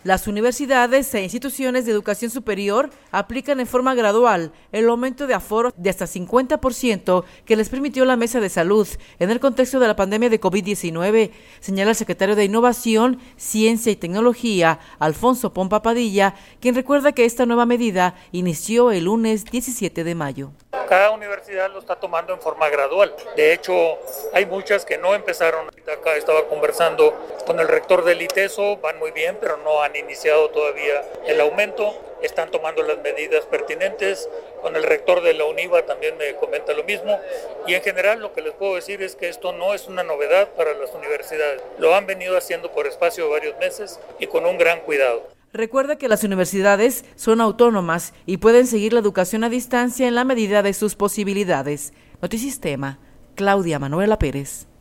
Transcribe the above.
Las universidades e instituciones de educación superior aplican en forma gradual el aumento de aforo de hasta 50% que les permitió la Mesa de Salud en el contexto de la pandemia de COVID-19, señala el secretario de Innovación, Ciencia y Tecnología, Alfonso Pompa Padilla, quien recuerda que esta nueva medida inició el lunes 17 de mayo. Cada universidad lo está tomando en forma gradual. De hecho, hay muchas que no empezaron. Acá estaba conversando con el rector del ITESO, van muy bien, pero no han iniciado todavía el aumento. Están tomando las medidas pertinentes. Con el rector de la UNIVA también me comenta lo mismo. Y en general lo que les puedo decir es que esto no es una novedad para las universidades. Lo han venido haciendo por espacio de varios meses y con un gran cuidado. Recuerda que las universidades son autónomas y pueden seguir la educación a distancia en la medida de sus posibilidades. Notisistema, Claudia Manuela Pérez.